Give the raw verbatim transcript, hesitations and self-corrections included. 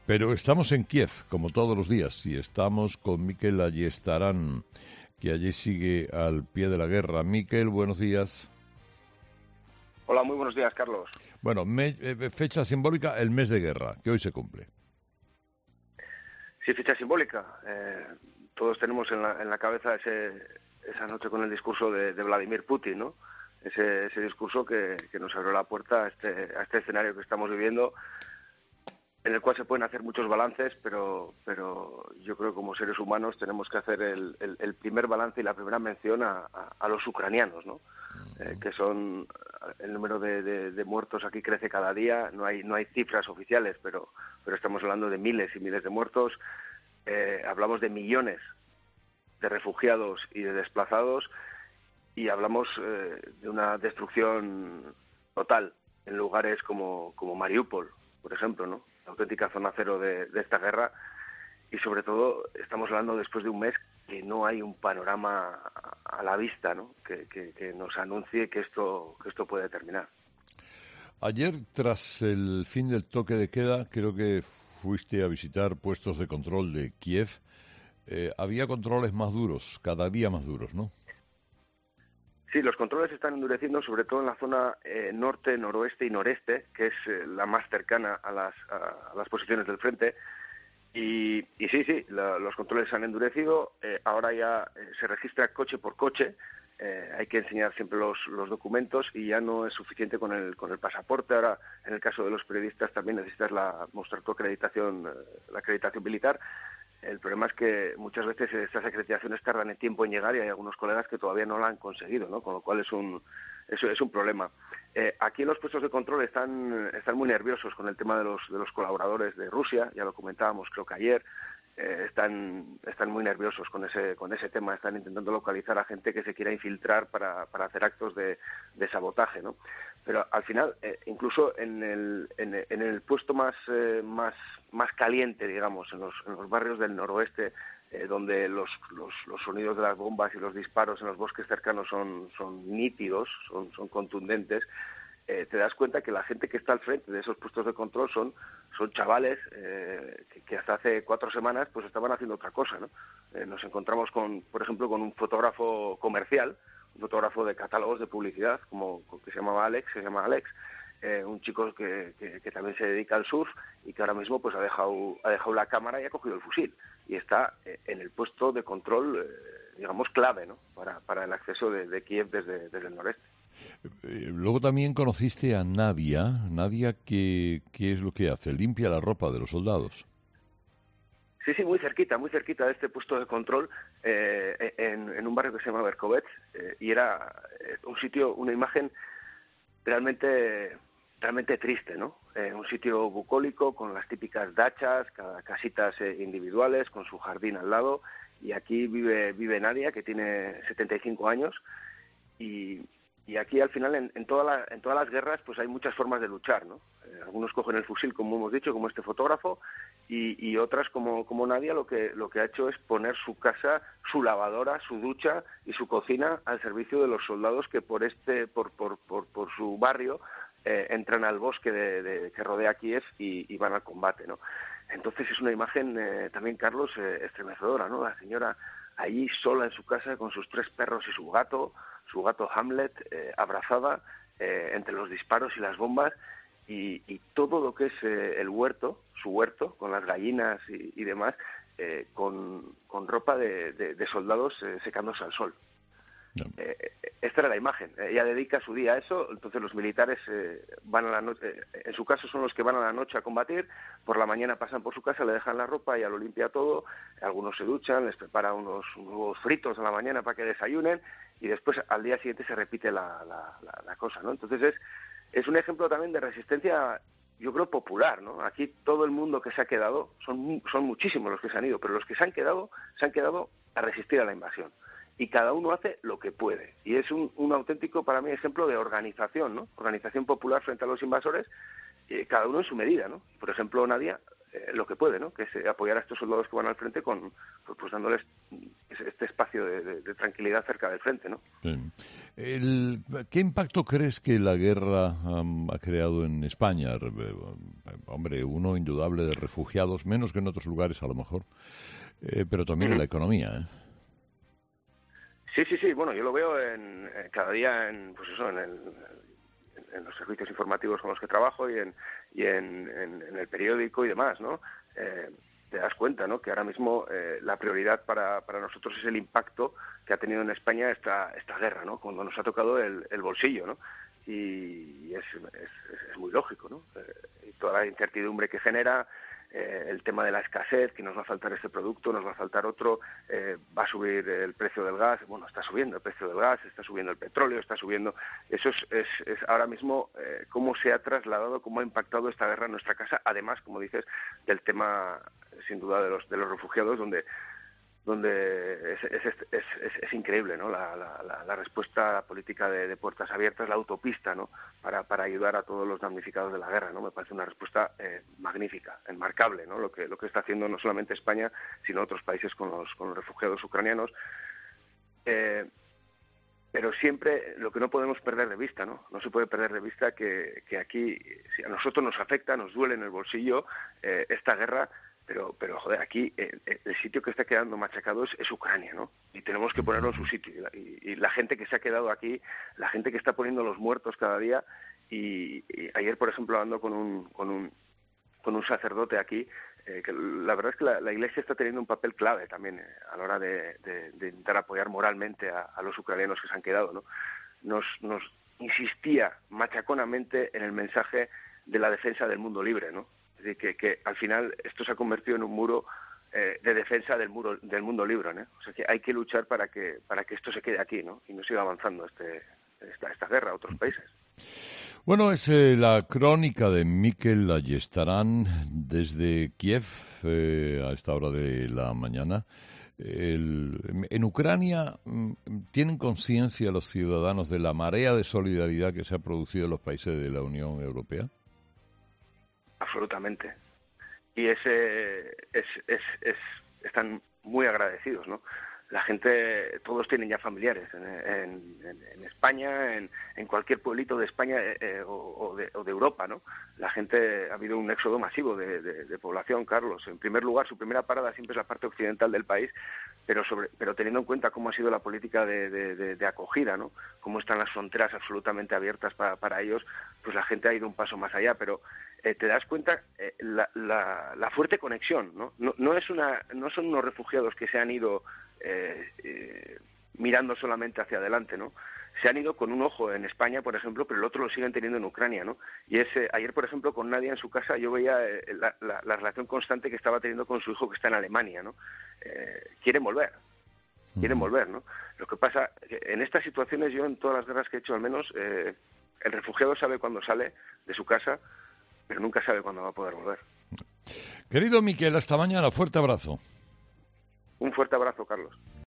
Pero estamos en Kiev, como todos los días, y estamos con Mikel Ayestarán, que allí sigue al pie de la guerra. Mikel, buenos días. Hola, muy buenos días, Carlos. Bueno, me, eh, fecha simbólica, el mes de guerra, que hoy se cumple. Sí, fecha simbólica. Eh, todos tenemos en la, en la cabeza ese, esa noche con el discurso de, de Vladimir Putin, ¿no? Ese, ese discurso que, que nos abrió la puerta a este, a este escenario que estamos viviendo, en el cual se pueden hacer muchos balances, pero, pero yo creo que como seres humanos tenemos que hacer el, el, el primer balance y la primera mención a, a, a los ucranianos, ¿no? Eh, que son el número de, de, de muertos aquí crece cada día. No hay no hay cifras oficiales, pero pero estamos hablando de miles y miles de muertos. Eh, hablamos de millones de refugiados y de desplazados, y hablamos eh, de una destrucción total en lugares como como Mariupol, por ejemplo, ¿no? La auténtica zona cero de, de esta guerra. Y sobre todo estamos hablando después de un mes que no hay un panorama a la vista, ¿no? que, que, que nos anuncie que esto que esto puede terminar. Ayer, tras el fin del toque de queda, creo que fuiste a visitar puestos de control de Kiev. Eh, había controles más duros, cada día más duros, ¿no? Sí, los controles se están endureciendo, sobre todo en la zona eh, norte, noroeste y noreste, que es eh, la más cercana a las, a, a las posiciones del frente. Y, y sí, sí, la, los controles se han endurecido. Eh, ahora ya eh, se registra coche por coche. Eh, hay que enseñar siempre los, los documentos, y ya no es suficiente con el con el pasaporte. Ahora, en el caso de los periodistas, también necesitas la, mostrar tu acreditación, eh, la acreditación militar. El problema es que muchas veces estas acreditaciones tardan en tiempo en llegar, y hay algunos colegas que todavía no la han conseguido, ¿no? Con lo cual es un es, es un problema. Eh, aquí en los puestos de control están están muy nerviosos con el tema de los de los colaboradores de Rusia. Ya lo comentábamos, creo que ayer. Eh, están están muy nerviosos con ese con ese tema. Están intentando localizar a gente que se quiera infiltrar para para hacer actos de, de sabotaje, ¿no? Pero al final, eh, incluso en el en, en el puesto más eh, más más caliente, digamos, en los en los barrios del noroeste, eh, donde los, los los sonidos de las bombas y los disparos en los bosques cercanos son son nítidos, son son contundentes. Eh, te das cuenta que la gente que está al frente de esos puestos de control son son chavales eh, que, que hasta hace cuatro semanas pues estaban haciendo otra cosa, ¿no? Eh, nos encontramos con, por ejemplo, con un fotógrafo comercial, un fotógrafo de catálogos de publicidad, como que se llamaba Alex, se llama Alex, eh, un chico que, que, que también se dedica al surf, y que ahora mismo pues ha dejado ha dejado la cámara y ha cogido el fusil, y está eh, en el puesto de control, eh, digamos, clave, ¿no? Para, para el acceso de, de Kiev desde, desde el noreste. Eh, luego también conociste a Nadia. Nadia, ¿qué, ¿qué es lo que hace? Limpia la ropa de los soldados. Sí, sí, muy cerquita, muy cerquita de este puesto de control, eh, en, en un barrio que se llama Berkovets, eh, y era eh, un sitio, una imagen realmente realmente triste, ¿no? Eh, un sitio bucólico con las típicas dachas, casitas eh, individuales, con su jardín al lado, y aquí vive vive Nadia, que tiene setenta y cinco años, y Y aquí, al final, en, en, toda la, en todas las guerras, pues hay muchas formas de luchar, ¿no? Eh, algunos cogen el fusil, como hemos dicho, como este fotógrafo, y, y otras, como, como Nadia, lo que, lo que ha hecho es poner su casa, su lavadora, su ducha y su cocina al servicio de los soldados que por este, por, por, por, por su barrio, eh, entran al bosque de, de, que rodea Kiev y, y van al combate, ¿no? Entonces es una imagen eh, también, Carlos, eh, estremecedora, ¿no? La señora allí sola en su casa con sus tres perros y su gato, su gato Hamlet, eh, abrazada eh, entre los disparos y las bombas, y, y todo lo que es eh, el huerto, su huerto, con las gallinas y, y demás, eh, con, con ropa de, de, de soldados eh, secándose al sol. No. Eh, esta era la imagen. Ella dedica su día a eso. Entonces los militares eh, van a la noche, eh, en su caso son los que van a la noche a combatir. Por la mañana pasan por su casa, le dejan la ropa, ella lo limpia todo. Algunos se duchan, les prepara unos nuevos fritos a la mañana para que desayunen, y después al día siguiente se repite la, la, la, la cosa, ¿no? Entonces es es un ejemplo también de resistencia, yo creo, popular, ¿no? Aquí todo el mundo que se ha quedado, son son muchísimos los que se han ido, pero los que se han quedado se han quedado a resistir a la invasión. Y cada uno hace lo que puede. Y es un, un auténtico, para mí, ejemplo de organización, ¿no? Organización popular frente a los invasores, eh, cada uno en su medida, ¿no? Por ejemplo, Nadia eh, lo que puede, ¿no? Que es eh, apoyar a estos soldados que van al frente con, pues, pues dándoles este espacio de, de, de tranquilidad cerca del frente, ¿no? Sí. El, ¿Qué impacto crees que la guerra um, ha creado en España? Hombre, uno indudable de refugiados, menos que en otros lugares a lo mejor, eh, pero también uh-huh. en la economía, ¿eh? Sí, sí, sí. Bueno, yo lo veo en, en cada día en, pues eso, en, el, en los servicios informativos con los que trabajo y en, y en, en, en el periódico y demás, ¿no? Eh, te das cuenta, ¿no? Que ahora mismo eh, la prioridad para, para nosotros es el impacto que ha tenido en España esta, esta guerra, ¿no? Cuando nos ha tocado el, el bolsillo, ¿no? Y, y es, es, es muy lógico, ¿no? Eh, y toda la incertidumbre que genera, eh, el tema de la escasez, que nos va a faltar este producto, nos va a faltar otro, eh, va a subir el precio del gas, bueno, está subiendo el precio del gas, está subiendo el petróleo, está subiendo... Eso es, es, es ahora mismo eh, cómo se ha trasladado, cómo ha impactado esta guerra en nuestra casa, además, como dices, del tema, sin duda, de los, de los refugiados, donde donde es, es, es, es, es increíble, ¿no? La, la, la respuesta a la política de, de puertas abiertas, la autopista, ¿no? Para, para ayudar a todos los damnificados de la guerra, ¿no? Me parece una respuesta eh, magnífica, enmarcable, ¿no? Lo que lo que está haciendo no solamente España, sino otros países con los con los refugiados ucranianos. Eh, pero siempre lo que no podemos perder de vista, ¿no? No se puede perder de vista que, que aquí, si a nosotros nos afecta, nos duele en el bolsillo eh, esta guerra. Pero, pero joder, aquí el, el sitio que está quedando machacado es, es Ucrania, ¿no? Y tenemos que ponerlo en su sitio. Y la, y, y la gente que se ha quedado aquí, la gente que está poniendo los muertos cada día. Y, y ayer, por ejemplo, hablando con un, con un, con un sacerdote aquí, eh, que la verdad es que la, la Iglesia está teniendo un papel clave también eh, a la hora de, de, de intentar apoyar moralmente a, a los ucranianos que se han quedado, ¿no? Nos, nos insistía machaconamente en el mensaje de la defensa del mundo libre, ¿no? Es decir, que, que al final esto se ha convertido en un muro eh, de defensa del muro del mundo libre, ¿no? O sea que hay que luchar para que para que esto se quede aquí, ¿no? Y no siga avanzando este esta, esta guerra a otros países. Bueno, es eh, la crónica de Mikel Ayestarán desde Kiev eh, a esta hora de la mañana. El, en Ucrania, ¿tienen conciencia los ciudadanos de la marea de solidaridad que se ha producido en los países de la Unión Europea? Absolutamente. Y ese es, es, es, están muy agradecidos, ¿no? La gente, todos tienen ya familiares en, en, en España, en, en cualquier pueblito de España eh, o, o, de, o de Europa, ¿no? La gente, ha habido un éxodo masivo de, de, de población, Carlos. En primer lugar, su primera parada siempre es la parte occidental del país, pero sobre, pero teniendo en cuenta cómo ha sido la política de, de, de, de acogida, ¿no? Cómo están las fronteras absolutamente abiertas para, para ellos, pues la gente ha ido un paso más allá, pero eh, te das cuenta eh, la, la, la fuerte conexión, ¿no? No, no es una, no son unos refugiados que se han ido Eh, eh, mirando solamente hacia adelante, ¿no? Se han ido con un ojo en España, por ejemplo, pero el otro lo siguen teniendo en Ucrania, ¿no? Y ese, ayer, por ejemplo, con Nadia en su casa, yo veía eh, la, la, la relación constante que estaba teniendo con su hijo que está en Alemania, ¿no? Eh, quieren volver, quieren volver, ¿no? Lo que pasa, en estas situaciones, yo en todas las guerras que he hecho, al menos, eh, el refugiado sabe cuándo sale de su casa, pero nunca sabe cuándo va a poder volver. Querido Mikel, hasta mañana, fuerte abrazo. Un fuerte abrazo, Carlos.